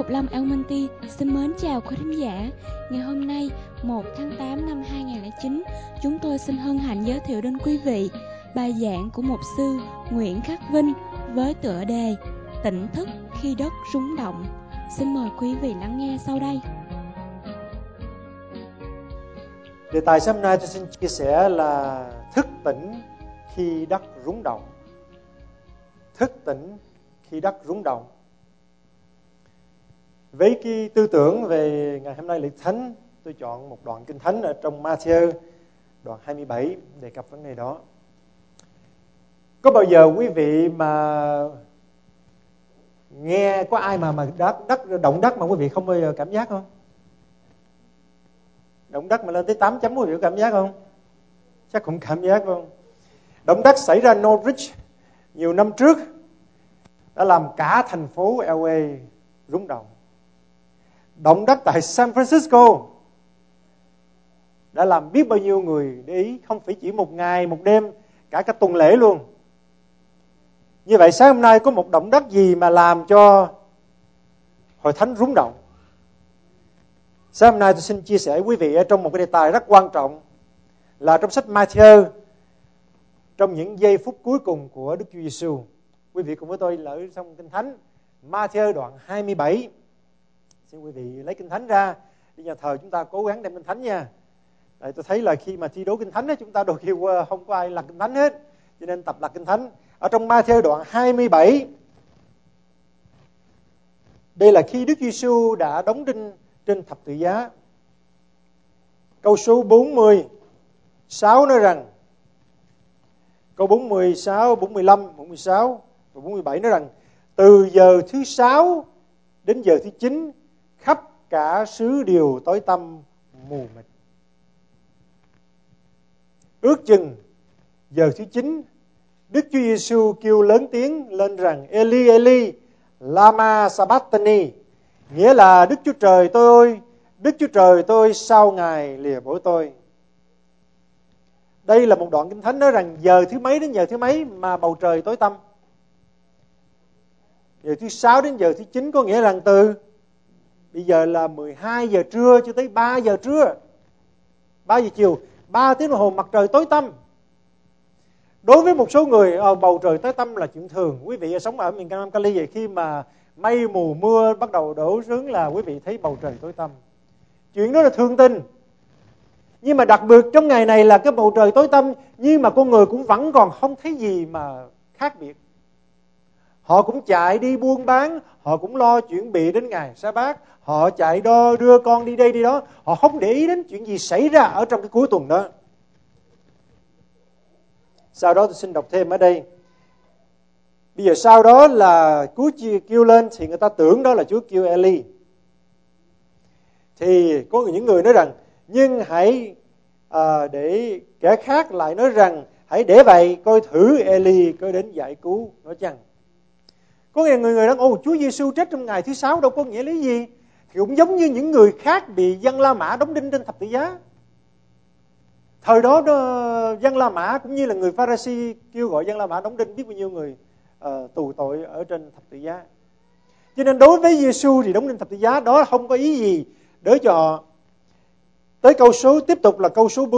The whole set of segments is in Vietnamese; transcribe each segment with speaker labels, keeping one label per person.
Speaker 1: Phục Lâm Almonty xin mến chào quý thính giả. Ngày hôm nay, 1 tháng 8 năm 2009, chúng tôi xin hân hạnh giới thiệu đến quý vị bài giảng của mục sư Nguyễn Khắc Vinh với tựa đề Tỉnh thức khi đất rung động. Xin mời quý vị lắng nghe sau đây.
Speaker 2: Đề tài hôm nay tôi xin chia sẻ là thức tỉnh khi đất rung động. Thức tỉnh khi đất rung động. Với cái tư tưởng về ngày hôm nay lễ thánh, tôi chọn một đoạn kinh thánh ở trong Ma-thi-ơ đoạn 27 đề cập vấn đề đó. Có bao giờ quý vị mà nghe có ai mà động đất mà quý vị không bao giờ cảm giác không? Động đất mà lên tới 8 chấm quý vị có cảm giác không? Chắc cũng cảm giác không? Động đất xảy ra Norwich nhiều năm trước đã làm cả thành phố LA rung động. Động đất tại San Francisco đã làm biết bao nhiêu người để ý, không phải chỉ một ngày, một đêm, cả tuần lễ luôn. Như vậy sáng hôm nay có một động đất gì mà làm cho hội thánh rung động? Sáng hôm nay tôi xin chia sẻ với quý vị ở trong một cái đề tài rất quan trọng là trong sách Ma-thi-ơ, trong những giây phút cuối cùng của Đức Chúa Giêsu. Quý vị cùng với tôi lỡ trong kinh thánh Ma-thi-ơ đoạn 27. Xin quý vị lấy kinh thánh ra, đi nhà thờ chúng ta cố gắng đem kinh thánh nha. Tại tôi thấy là khi mà thi đấu kinh thánh chúng ta đôi khi không có ai lật kinh thánh hết, cho nên tập lật kinh thánh. Ở trong Ma-thi-ơ đoạn 27, đây là khi Đức Giêsu đã đóng đinh trên thập tự giá. Câu số 46 nói rằng, câu 46, 45, 46 và 47 nói rằng, từ giờ thứ 6 đến giờ thứ 9, khắp cả xứ đều tối tăm mù mịt. Ước chừng giờ thứ 9, Đức Chúa Giêsu kêu lớn tiếng lên rằng, Eli, Eli, lama sabachthani, nghĩa là Đức Chúa Trời tôi ơi, Đức Chúa Trời tôi sao Ngài lìa bỏ tôi. Đây là một đoạn kinh thánh nói rằng giờ thứ mấy đến giờ thứ mấy mà bầu trời tối tăm. Giờ thứ 6 đến giờ thứ 9 có nghĩa rằng từ bây giờ là 12 giờ trưa cho tới 3 giờ trưa, 3 giờ chiều, 3 tiếng đồng hồ mặt trời tối tăm. Đối với một số người, bầu trời tối tăm là chuyện thường. Quý vị sống ở miền Nam Cali vậy, khi mà mây mù mưa bắt đầu đổ xuống là quý vị thấy bầu trời tối tăm. Chuyện đó là thường tình. Nhưng mà đặc biệt trong ngày này là cái bầu trời tối tăm, nhưng mà con người cũng vẫn còn không thấy gì mà khác biệt. Họ cũng chạy đi buôn bán, họ cũng lo chuẩn bị đến ngày Sa-bát, họ chạy đưa con đi đây đi đó, họ không để ý đến chuyện gì xảy ra ở trong cái cuối tuần đó. Sau đó tôi xin đọc thêm ở đây. Bây giờ sau đó là Chúa kêu lên thì người ta tưởng đó là Chúa kêu Eli. Thì có những người nói rằng, nhưng hãy để kẻ khác lại nói rằng, hãy để vậy coi thử Eli có đến giải cứu nó chăng. Có người nói, Chúa Giêsu chết trong ngày thứ 6 đâu có nghĩa lý gì. Thì cũng giống như những người khác bị dân La Mã đóng đinh trên thập tự giá. Thời đó dân La Mã cũng như là người Pha-ri-si kêu gọi dân La Mã đóng đinh biết bao nhiêu người tù tội ở trên thập tự giá. Cho nên đối với Giêsu thì đóng đinh thập tự giá đó không có ý gì để cho họ. Tới câu số tiếp tục là câu số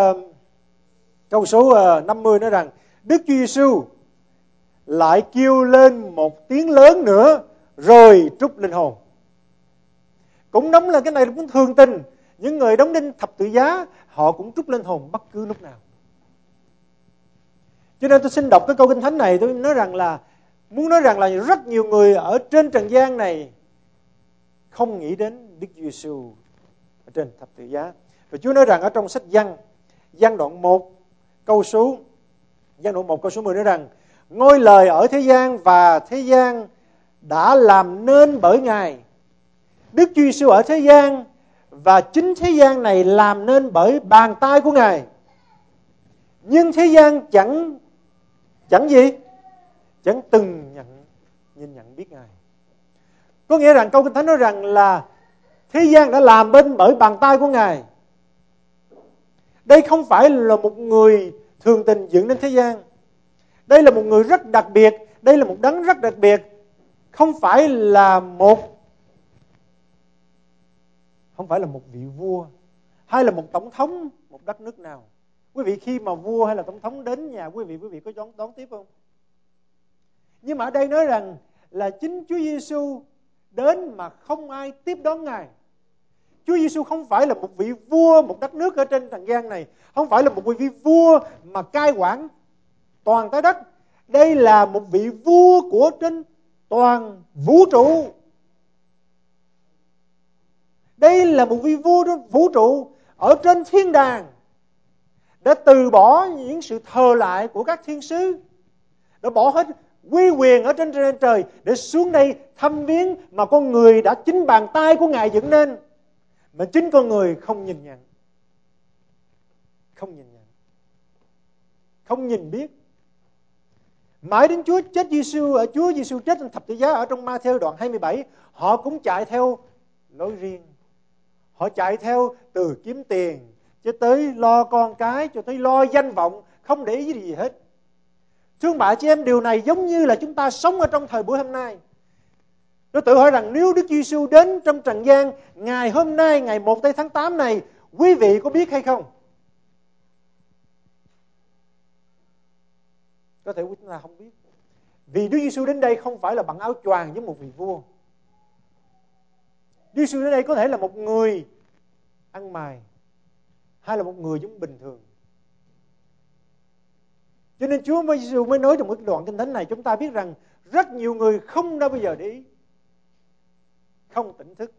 Speaker 2: 50 nói rằng, Đức Chúa Giêsu lại kêu lên một tiếng lớn nữa rồi trút linh hồn. Cũng đúng là cái này cũng thường tình. Những người đóng đinh thập tự giá họ cũng trút linh hồn bất cứ lúc nào. Cho nên tôi xin đọc cái câu kinh thánh này, tôi muốn nói rằng là rất nhiều người ở trên trần gian này không nghĩ đến Đức Giêsu ở trên thập tự giá. Và Chúa nói rằng ở trong sách Giăng đoạn 1 câu số 10 nói rằng, ngôi lời ở thế gian và thế gian đã làm nên bởi Ngài. Đức Chúa Giêsu ở thế gian và chính thế gian này làm nên bởi bàn tay của Ngài. Nhưng thế gian chẳng gì? Chẳng từng nhìn nhận biết Ngài. Có nghĩa rằng câu kinh thánh nói rằng là thế gian đã làm bên bởi bàn tay của Ngài. Đây không phải là một người thường tình dựng đến thế gian. Đây là một người rất đặc biệt. Đây là một đấng rất đặc biệt. Không phải là một không phải là một vị vua hay là một tổng thống một đất nước nào. Quý vị khi mà vua hay là tổng thống đến nhà quý vị có đón tiếp không? Nhưng mà ở đây nói rằng là chính Chúa Giêsu đến mà không ai tiếp đón Ngài. Chúa Giêsu không phải là một vị vua một đất nước ở trên trần gian này, không phải là một vị vua mà cai quản toàn trái đất. Đây là một vị vua của trên toàn vũ trụ. Đây là một vị vua trên vũ trụ ở trên thiên đàng, đã từ bỏ những sự thờ lại của các thiên sứ, đã bỏ hết uy quyền ở trên trời để xuống đây thăm viếng mà con người đã chính bàn tay của Ngài dựng nên, mà chính con người không nhìn nhận, không nhìn biết. Mãi đến Chúa Giêsu chết trên thập tự giá ở trong Ma-thêu đoạn 27, họ cũng chạy theo lối riêng. Họ chạy theo từ kiếm tiền cho tới lo con cái, cho tới lo danh vọng, không để ý gì hết. Thương bà chị em, điều này giống như là chúng ta sống ở trong thời buổi hôm nay. Tôi tự hỏi rằng nếu Đức Giêsu đến trong trần gian ngày hôm nay, ngày 1 tháng 8 này, quý vị có biết hay không? Có thể chúng ta không biết. Vì Đức Giêsu đến đây không phải là bằng áo choàng giống một vị vua. Đức Giêsu đến đây có thể là một người ăn mày, hay là một người giống bình thường. Cho nên Chúa Giêsu mới nói trong một đoạn kinh thánh này, chúng ta biết rằng rất nhiều người không đã bao giờ để ý, không tỉnh thức.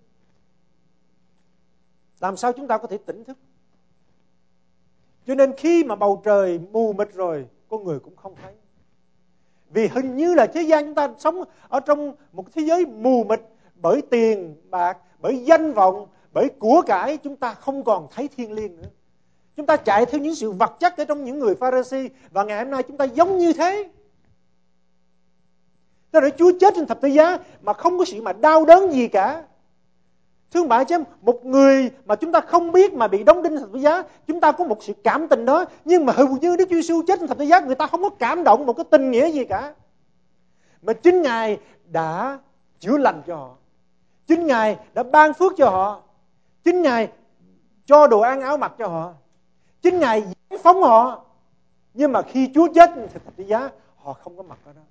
Speaker 2: Làm sao chúng ta có thể tỉnh thức? Cho nên khi mà bầu trời mù mịt rồi, con người cũng không thấy. Vì hình như là thế gian chúng ta sống ở trong một thế giới mù mịt bởi tiền bạc, bởi danh vọng, bởi của cải, chúng ta không còn thấy thiêng liêng nữa. Chúng ta chạy theo những sự vật chất ở trong những người Pha-ri-si, và ngày hôm nay chúng ta giống như thế. Cho nên Chúa chết trên thập tự giá mà không có sự mà đau đớn gì cả. Thương bạn chứ, một người mà chúng ta không biết mà bị đóng đinh thập tự giá, chúng ta có một sự cảm tình đó, nhưng mà hầu như Đức Chúa Giêsu chết trên thập tự giá, người ta không có cảm động một cái tình nghĩa gì cả. Mà chính Ngài đã chữa lành cho họ, chính Ngài đã ban phước cho họ, chính Ngài cho đồ ăn áo mặc cho họ, chính Ngài giải phóng họ. Nhưng mà khi Chúa chết trên thập tự giá, họ không có mặt ở đó.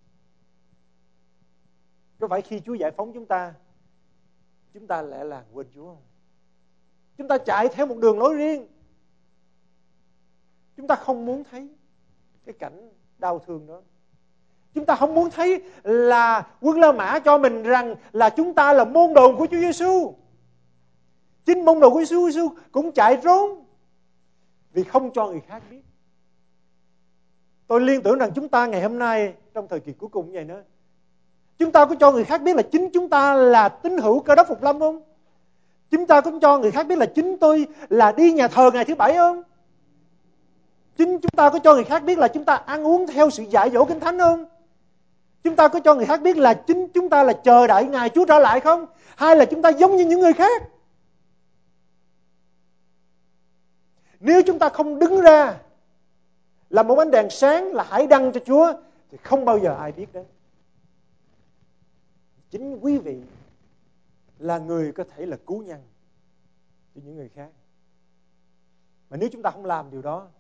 Speaker 2: Có phải khi Chúa giải phóng chúng ta lại là quên Chúa không? Chúng ta chạy theo một đường lối riêng. Chúng ta không muốn thấy cái cảnh đau thương đó. Chúng ta không muốn thấy là Quân La Mã cho mình rằng là chúng ta là môn đồ của Chúa Giêsu. Chính môn đồ của Chúa Giêsu cũng chạy trốn vì không cho người khác biết. Tôi liên tưởng rằng chúng ta ngày hôm nay trong thời kỳ cuối cùng như vậy nữa, chúng ta có cho người khác biết là chính chúng ta là tín hữu Cơ Đốc Phục Lâm không? Chúng ta có cho người khác biết là chính tôi là đi nhà thờ ngày thứ Bảy không? Chính chúng ta có cho người khác biết là chúng ta ăn uống theo sự dạy dỗ Kinh Thánh không? Chúng ta có cho người khác biết là chính chúng ta là chờ đợi ngày Chúa trở lại không? Hay là chúng ta giống như những người khác? Nếu chúng ta không đứng ra là một ánh đèn sáng, là hải đăng cho Chúa, thì không bao giờ ai biết đến. Chính quý vị là người có thể là cứu nhân cho những người khác. Mà nếu chúng ta không làm điều đó,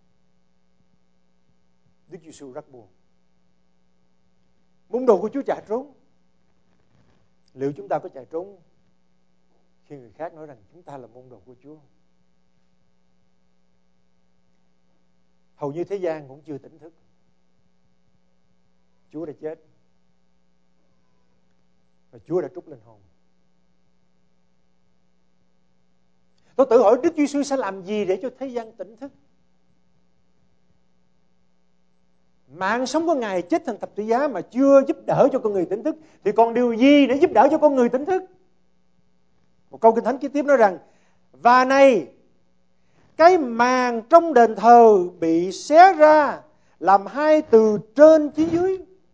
Speaker 2: Đức Giêsu rất buồn. Môn đồ của Chúa chạy trốn. Liệu chúng ta có chạy trốn khi người khác nói rằng chúng ta là môn đồ của Chúa? Hầu như thế gian cũng chưa tỉnh thức. Chúa đã chết và Chúa đã trút linh hồn. Tôi tự hỏi Đức Giêsu sẽ làm gì để cho thế gian tỉnh thức? Mạng sống của Ngài chết thành thập tự giá mà chưa giúp đỡ cho con người tỉnh thức, thì còn điều gì để giúp đỡ cho con người tỉnh thức? Một câu Kinh Thánh kế tiếp nói rằng: và này, cái màn trong đền thờ bị xé ra làm hai từ trên chí dưới.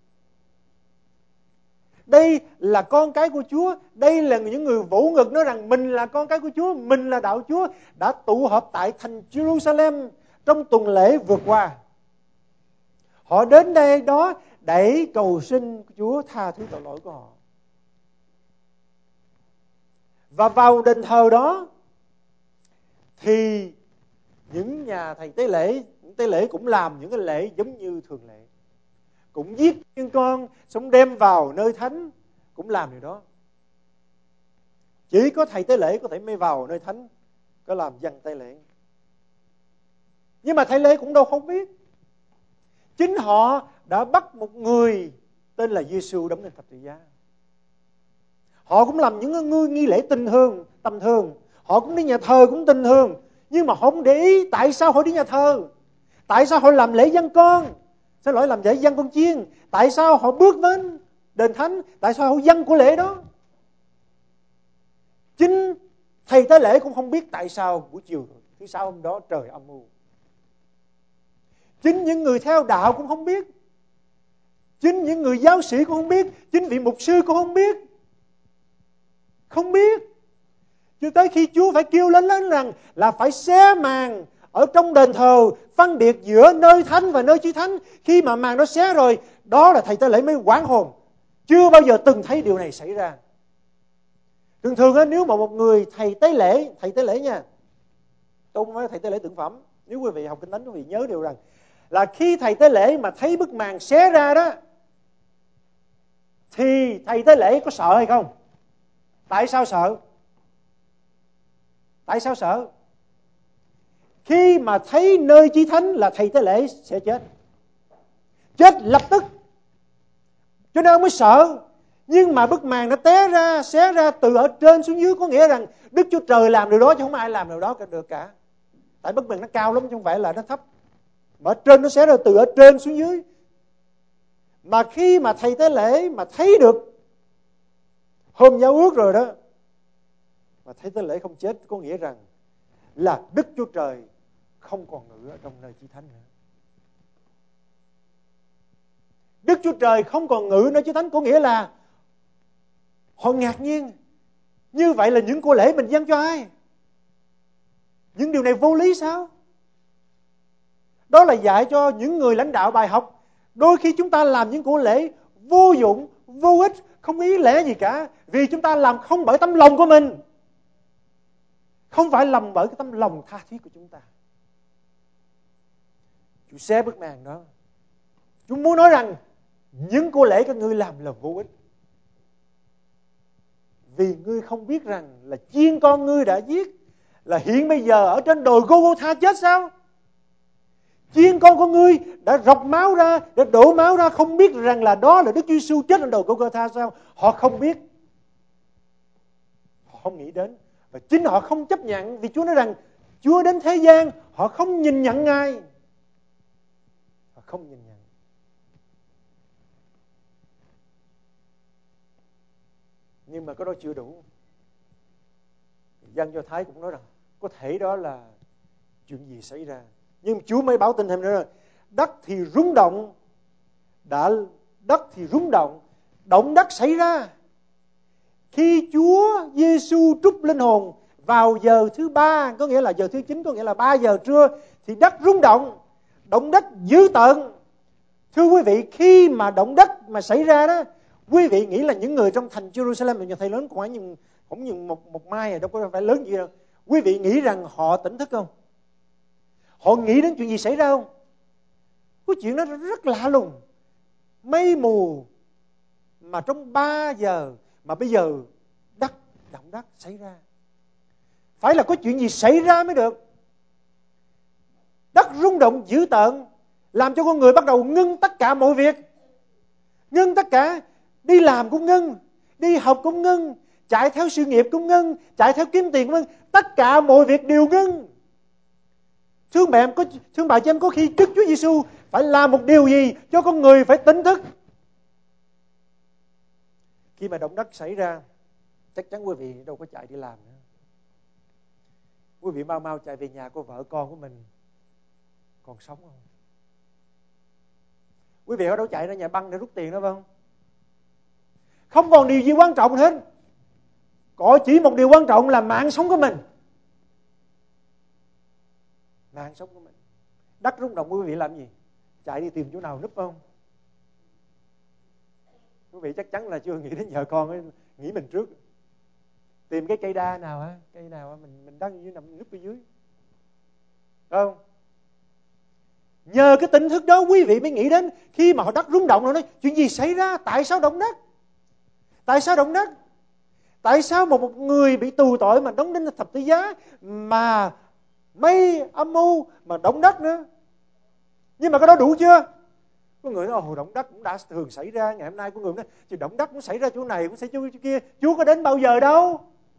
Speaker 2: Đây là con cái của Chúa. Đây là những người vỗ ngực nói rằng mình là con cái của Chúa, mình là đạo Chúa, đã tụ họp tại thành Jerusalem trong tuần lễ vừa qua. Họ đến đây đó để cầu xin Chúa tha thứ tội lỗi của họ. Và vào đền thờ đó thì những nhà thầy tế lễ cũng làm những cái lễ giống như thường lệ, cũng giết chiên con xong đem vào nơi thánh, cũng làm điều đó. Chỉ có thầy tế lễ có thể mới vào nơi thánh có làm dâng tế lễ. Nhưng mà thầy lễ cũng đâu không biết. Chính họ đã bắt một người tên là Giêsu đóng lên thập tự giá. Họ cũng làm những nghi lễ tầm thường. Họ cũng đi nhà thờ cũng bình thường. Nhưng mà họ không để ý tại sao họ đi nhà thờ. Tại sao họ làm lễ dâng con. làm lễ dâng con chiên. Tại sao họ bước đến đền thánh. Tại sao họ dâng của lễ đó. Chính thầy tế lễ cũng không biết tại sao buổi chiều thứ sáu hôm đó trời âm u. Chính những người theo đạo cũng không biết. Chính những người giáo sĩ cũng không biết. Chính vị mục sư cũng không biết. Không biết. Cho tới khi Chúa phải kêu lên rằng là phải xé màn ở trong đền thờ, phân biệt giữa nơi thánh và nơi chí thánh. Khi mà màn nó xé rồi, đó là thầy tế lễ mới hoảng hồn. Chưa bao giờ từng thấy điều này xảy ra. Thường nếu mà một người thầy tế lễ nha, tôi không nói thầy tế lễ tượng phẩm. Nếu quý vị học Kinh Thánh quý vị nhớ điều rằng là khi thầy tế lễ mà thấy bức màn xé ra đó, thì thầy tế lễ có sợ hay không? Tại sao sợ? Tại sao sợ? Khi mà thấy nơi chí thánh là thầy tế lễ sẽ chết. Chết lập tức. Cho nên ông mới sợ. Nhưng mà bức màn nó xé ra từ ở trên xuống dưới, có nghĩa rằng Đức Chúa Trời làm điều đó chứ không ai làm điều đó được cả. Tại bức màn nó cao lắm chứ không phải là nó thấp. Mà ở trên nó xé ra từ ở trên xuống dưới. Mà khi mà thầy tế lễ mà thấy được hôm giao ước rồi đó, mà thầy tế lễ không chết, có nghĩa rằng là Đức Chúa Trời không còn ngự ở trong nơi chí thánh nữa. Đức Chúa Trời không còn ngự nơi chí thánh, có nghĩa là họ ngạc nhiên. Như vậy là những của lễ mình dâng cho ai? Những điều này vô lý sao? Đó là dạy cho những người lãnh đạo bài học. Đôi khi chúng ta làm những của lễ vô dụng, vô ích, không ý lẽ gì cả. Vì chúng ta làm không bởi tấm lòng của mình. Không phải làm bởi cái tấm lòng tha thiết của chúng ta. Chúa xé bức màn đó. Chúng muốn nói rằng những của lễ các ngươi làm là vô ích. Vì ngươi không biết rằng là chiên con ngươi đã giết là hiện bây giờ ở trên đồi Gô-gô-tha chết sao? Chiên con của ngươi đã rọc máu ra, đã đổ máu ra, không biết rằng là đó là Đức Chúa Giêsu chết trên đồi Gô-gô-tha sao? Họ không biết. Họ không nghĩ đến. Và chính họ không chấp nhận. Vì Chúa nói rằng Chúa đến thế gian, họ không nhìn nhận Ngài. Họ không nhìn nhận. Nhưng mà cái đó chưa đủ. Dân Do Thái cũng nói rằng có thể đó là chuyện gì xảy ra. Nhưng Chúa mới báo tin thêm nữa là đất thì rung động, động đất xảy ra. Khi Chúa Giêsu trút linh hồn vào giờ thứ 3, có nghĩa là giờ thứ 9, có nghĩa là 3 giờ trưa, thì đất rung động đất dữ tợn. Thưa quý vị, khi mà động đất mà xảy ra đó, quý vị nghĩ là những người trong thành Jerusalem, nhà thầy lớn cũng như một mai đâu có phải lớn gì đâu. Quý vị nghĩ rằng họ tỉnh thức không? Họ nghĩ đến chuyện gì xảy ra không? Cái chuyện đó rất lạ lùng. Mây mù mà trong 3 giờ mà bây giờ động đất xảy ra. Phải là có chuyện gì xảy ra mới được. Đất rung động dữ tợn làm cho con người bắt đầu ngưng tất cả mọi việc. Ngưng tất cả. Đi làm cũng ngưng, đi học cũng ngưng, chạy theo sự nghiệp cũng ngưng, chạy theo kiếm tiền cũng ngưng. Tất cả mọi việc đều ngưng. Thương bà chị em, có khi Đức Chúa Giêsu phải làm một điều gì cho con người phải tỉnh thức. Khi mà động đất xảy ra, chắc chắn quý vị đâu có chạy đi làm nữa. Quý vị mau chạy về nhà của vợ con của mình còn sống không? Quý vị ở đâu chạy ra nhà băng để rút tiền đó phải không? Không còn điều gì quan trọng hết. Có chỉ một điều quan trọng là mạng sống của mình. Mạng sống của mình. Đất rung động quý vị làm gì? Chạy đi tìm chỗ nào núp không? Quý vị chắc chắn là chưa nghĩ đến vợ con ấy, nghĩ mình trước. Tìm cái cây đa nào hả? Cây nào mình đang dưới nằm núp ở dưới. Không? Nhờ cái tỉnh thức đó quý vị mới nghĩ đến khi mà họ đất rung động, họ nói chuyện gì xảy ra? Tại sao động đất? Tại sao động đất? Tại sao một người bị tù tội mà đóng đinh thập tự giá, mà mây âm mưu mà động đất nữa? Nhưng mà cái đó đủ chưa? Có người nói động đất cũng đã thường xảy ra. Ngày hôm nay có người nói thì động đất cũng xảy ra chỗ này, cũng xảy ra chỗ kia. Chúa có đến bao giờ đâu.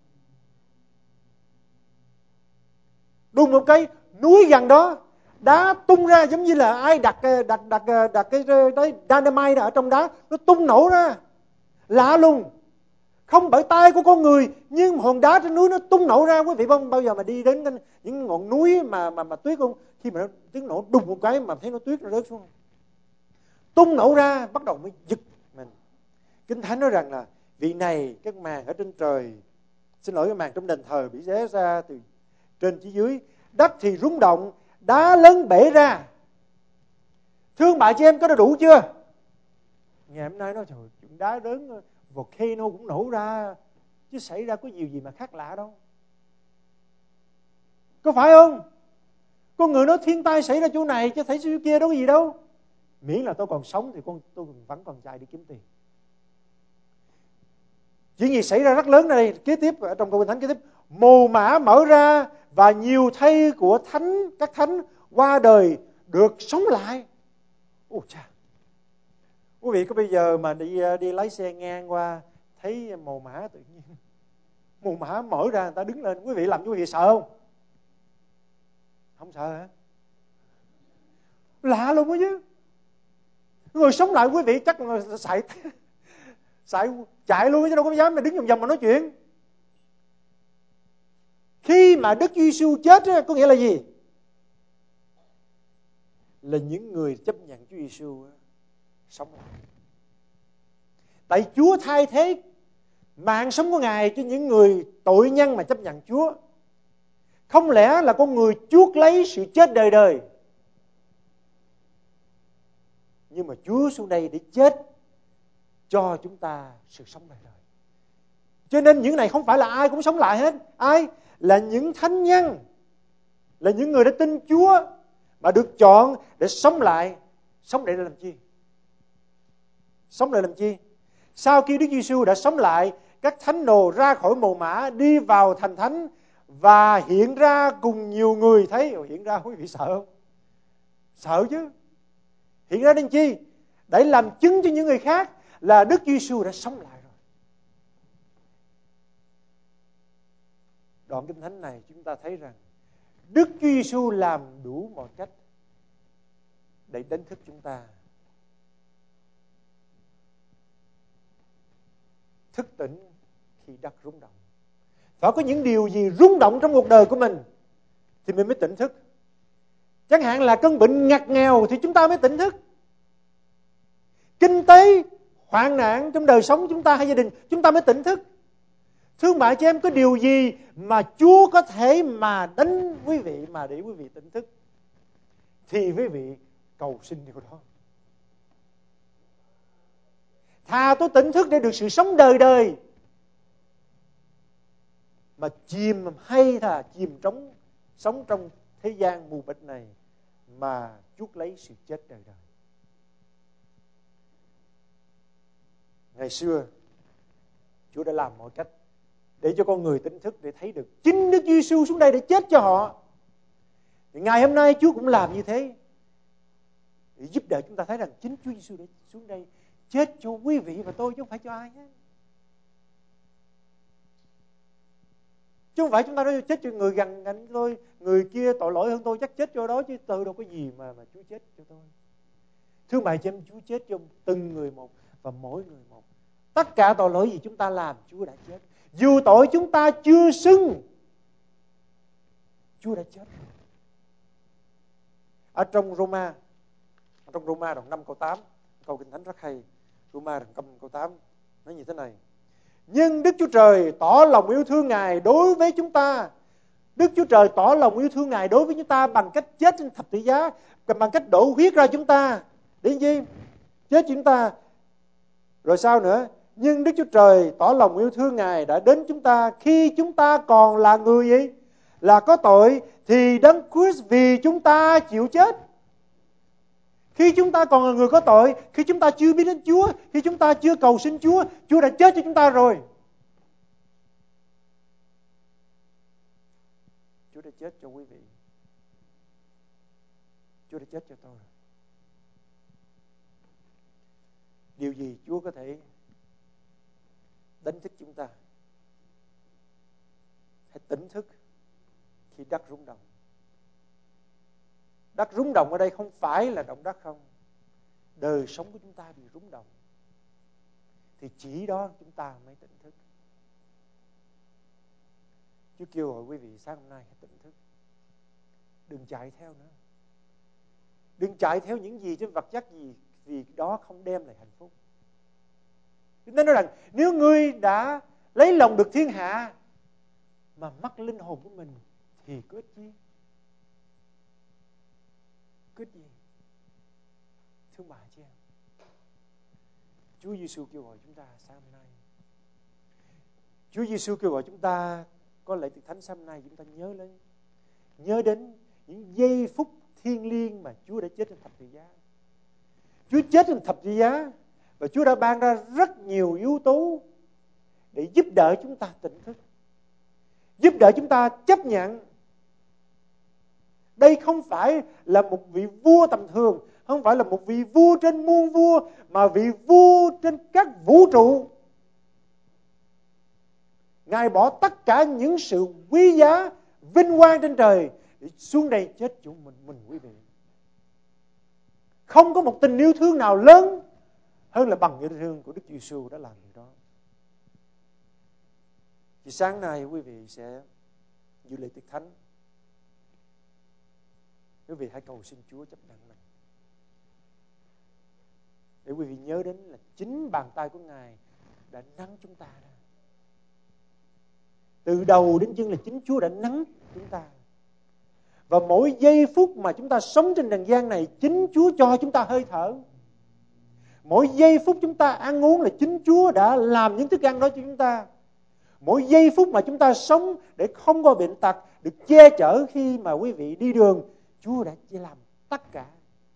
Speaker 2: Đùng một cái núi gần đó, đá tung ra giống như là ai đặt cái dynamite ở trong đá, nó tung nổ ra. Lạ luôn. Không bởi tay của con người, nhưng hòn đá trên núi nó tung nổ ra. Quý vị bao giờ mà đi đến những ngọn núi mà tuyết không? Khi mà nó tiếng nổ đùng một cái mà thấy nó tuyết nó rớt xuống, tung nổ ra, bắt đầu mới giật mình. Kinh Thánh nói rằng là vị này, các màn ở trên trời, xin lỗi, cái màn trong đền thờ bị xé ra từ trên chí dưới, đất thì rung động, đá lớn bể ra. Thương bà chị em, có đủ chưa? Ngày hôm nay nói trời, chuyện đá lớn, volcano cũng nổ ra, chứ xảy ra có điều gì mà khác lạ đâu. Có phải không? Con người nói thiên tai xảy ra chỗ này chứ thấy chỗ kia đâu có gì đâu. Miễn là tôi còn sống thì tôi vẫn còn chạy đi kiếm tiền. Chuyện gì xảy ra rất lớn đây, kế tiếp ở trong câu Kinh Thánh kế tiếp, mồ mả mở ra và nhiều thây của các thánh qua đời được sống lại. Ôi cha! Quý vị có bây giờ mà đi lái xe ngang qua thấy mồ mả tự nhiên, mồ mả mở ra người ta đứng lên, quý vị làm quý vị sợ không? Không sợ hả? Lạ luôn đó chứ. Người sống lại quý vị chắc là sợ chạy luôn chứ đâu có dám mà đứng vòng vòng mà nói chuyện. Khi mà Đức Giêsu chết có nghĩa là gì? Là những người chấp nhận Chúa Giêsu sống lại. Tại Chúa thay thế mạng sống của Ngài cho những người tội nhân mà chấp nhận Chúa. Không lẽ là con người chuốc lấy sự chết đời đời? Nhưng mà Chúa xuống đây để chết cho chúng ta sự sống đời đời. Cho nên những này không phải là ai cũng sống lại hết. Ai? Là những thánh nhân, là những người đã tin Chúa mà được chọn để sống lại. Sống để làm chi? Sống để làm chi? Sau khi Đức Giêsu đã sống lại, các thánh đồ ra khỏi mồ mả, đi vào thành thánh và hiện ra cùng nhiều người. Thấy hiện ra quý vị sợ không? Sợ chứ. Hiện ra đến chi? Để làm chứng cho những người khác là Đức Giêsu đã sống lại rồi. Đoạn Kinh Thánh này chúng ta thấy rằng Đức Chúa Giêsu làm đủ mọi cách để đánh thức chúng ta. Thức tỉnh khi đất rung động. Phải có những điều gì rung động trong cuộc đời của mình thì mình mới tỉnh thức. Chẳng hạn là cơn bệnh ngặt nghèo thì chúng ta mới tỉnh thức. Kinh tế hoạn nạn trong đời sống chúng ta hay gia đình chúng ta mới tỉnh thức. Thương bạn chị em, có điều gì mà Chúa có thể mà đánh quý vị mà để quý vị tỉnh thức thì quý vị cầu xin điều đó. Thà tôi tỉnh thức để được sự sống đời đời mà chìm sống trong thế gian mù mịt này mà chuốc lấy sự chết đời đời. Ngày xưa Chúa đã làm mọi cách để cho con người tỉnh thức, để thấy được chính Đức Giêsu xuống đây để chết cho họ. Thì ngày hôm nay Chúa cũng làm như thế để giúp đỡ chúng ta thấy rằng chính Chúa Giêsu đã xuống đây chết cho quý vị và tôi chứ không phải cho ai hết. Chứ không phải chúng ta nói chết cho người gần gần tôi, người kia tội lỗi hơn tôi chắc chết cho đó, chứ tôi đâu có gì mà Chúa chết cho tôi. Thưa bà chị em, Chúa chết cho từng người một và mỗi người một. Tất cả tội lỗi gì chúng ta làm, Chúa đã chết. Dù tội chúng ta chưa xưng, Chúa đã chết. Ở trong Roma đoạn 5 câu 8, câu Kinh Thánh rất hay. Roma đoạn 5 câu 8 nói như thế này: nhưng Đức Chúa Trời tỏ lòng yêu thương Ngài đối với chúng ta. Đức Chúa Trời tỏ lòng yêu thương Ngài đối với chúng ta bằng cách chết trên thập tự giá, bằng cách đổ huyết ra chúng ta. Để gì? Chết chúng ta. Rồi sao nữa? Nhưng Đức Chúa Trời tỏ lòng yêu thương Ngài đã đến chúng ta khi chúng ta còn là người gì? Là có tội, thì Đấng Christ vì chúng ta chịu chết. Khi chúng ta còn là người có tội, khi chúng ta chưa biết đến Chúa, khi chúng ta chưa cầu xin Chúa, Chúa đã chết cho chúng ta rồi. Chúa đã chết cho quý vị. Chúa đã chết cho tôi. Điều gì Chúa có thể đánh thức chúng ta? Hãy tỉnh thức khi đất rung động. Đất rung động ở đây không phải là động đất không. Đời sống của chúng ta bị rung động, thì chỉ đó chúng ta mới tỉnh thức. Chúa kêu gọi quý vị sáng hôm nay hãy tỉnh thức. Đừng chạy theo nữa. Đừng chạy theo những gì trên vật chất gì, vì đó không đem lại hạnh phúc. Chúng ta nói rằng nếu ngươi đã lấy lòng được thiên hạ mà mất linh hồn của mình thì có ích gì? Có ích gì? Thương bà chị em, Chúa Giêsu kêu gọi chúng ta sáng hôm nay. Chúa Giêsu kêu gọi chúng ta có lễ tiệc thánh sáng hôm nay, chúng ta nhớ đến những giây phút thiêng liêng mà Chúa đã chết trên thập tự giá. Chúa chết trên thập tự giá và Chúa đã ban ra rất nhiều yếu tố để giúp đỡ chúng ta tỉnh thức, giúp đỡ chúng ta chấp nhận. Đây không phải là một vị vua tầm thường, không phải là một vị vua trên muôn vua, mà vị vua trên các vũ trụ. Ngài bỏ tất cả những sự quý giá, vinh quang trên trời để xuống đây chết chỗ mình quý vị. Không có một tình yêu thương nào lớn hơn là bằng yêu thương của Đức Giêsu đã làm điều đó. Thì sáng nay quý vị sẽ dự lễ tiệc thánh. Quý vị hãy cầu xin Chúa chấp nhận mình, để quý vị nhớ đến là chính bàn tay của Ngài đã nắng chúng ta ra. Từ đầu đến chân là chính Chúa đã nắng chúng ta. Và mỗi giây phút mà chúng ta sống trên trần gian này, chính Chúa cho chúng ta hơi thở. Mỗi giây phút chúng ta ăn uống là chính Chúa đã làm những thức ăn đó cho chúng ta. Mỗi giây phút mà chúng ta sống để không có bệnh tật, được che chở khi mà quý vị đi đường, Chúa đã làm tất cả.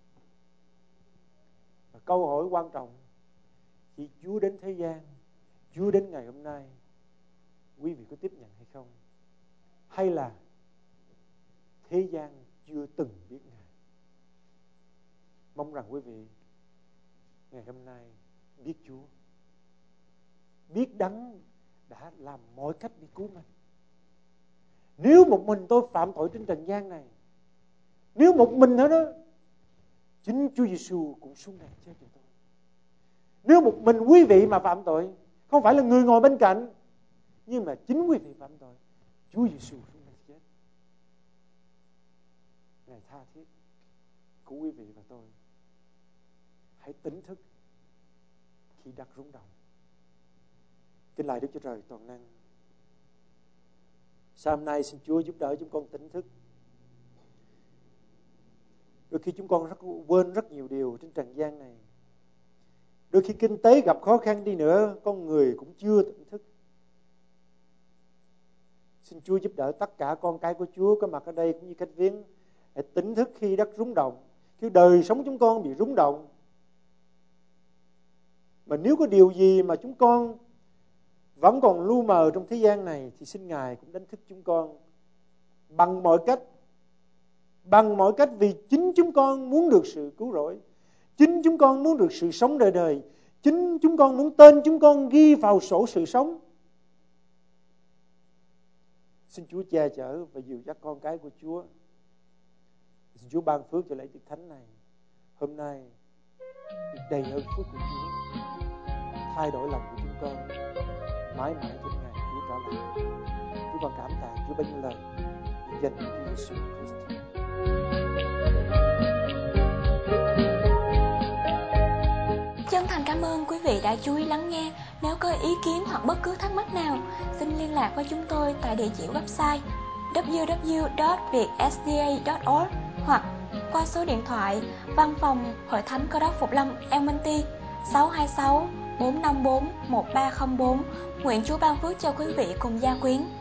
Speaker 2: Và câu hỏi quan trọng, khi Chúa đến thế gian, Chúa đến ngày hôm nay, quý vị có tiếp nhận hay không? Hay là thế gian chưa từng biết Ngài? Mong rằng quý vị ngày hôm nay biết Chúa, biết Đấng đã làm mọi cách để cứu mình. Nếu một mình tôi phạm tội trên trần gian này, nếu một mình nữa đó, chính Chúa Giêsu cũng xuống đây chết cho tôi. Nếu một mình quý vị mà phạm tội, không phải là người ngồi bên cạnh, nhưng mà chính quý vị phạm tội, Chúa Giêsu xuống đây chết. Ngài tha thiết của quý vị và tôi. Hãy tỉnh thức khi đất rung động. Kính lạy Đức Chúa Trời toàn năng, sáng hôm nay xin Chúa giúp đỡ chúng con tỉnh thức. Đôi khi chúng con quên rất nhiều điều trên trần gian này. Đôi khi kinh tế gặp khó khăn đi nữa, con người cũng chưa tỉnh thức. Xin Chúa giúp đỡ tất cả con cái của Chúa có mặt ở đây cũng như cách viếng, hãy tỉnh thức khi đất rung động, khi đời sống chúng con bị rung động. Mà nếu có điều gì mà chúng con vẫn còn lu mờ trong thế gian này, thì xin Ngài cũng đánh thức chúng con bằng mọi cách. Bằng mọi cách, vì chính chúng con muốn được sự cứu rỗi, chính chúng con muốn được sự sống đời đời, chính chúng con muốn tên chúng con ghi vào sổ sự sống. Xin Chúa che chở và dìu dắt con cái của Chúa. Xin Chúa ban phước cho lễ tiệc thánh này hôm nay được đầy ơn phước của Chúa, thay đổi lòng của chúng con mãi mãi cho ngày Chúa trở lại. Chúng con cảm tạ Chúa bao nhiêu lời dành cho Chúa Giêsu Christ.
Speaker 1: Chân thành cảm ơn quý vị đã chú ý lắng nghe. Nếu có ý kiến hoặc bất cứ thắc mắc nào, xin liên lạc với chúng tôi tại địa chỉ website www.vietsda.org hoặc qua số điện thoại Văn phòng Hội Thánh Cơ Đốc Phục Lâm El Monte 626 454 1304. Nguyện Chúa ban phước cho quý vị cùng gia quyến.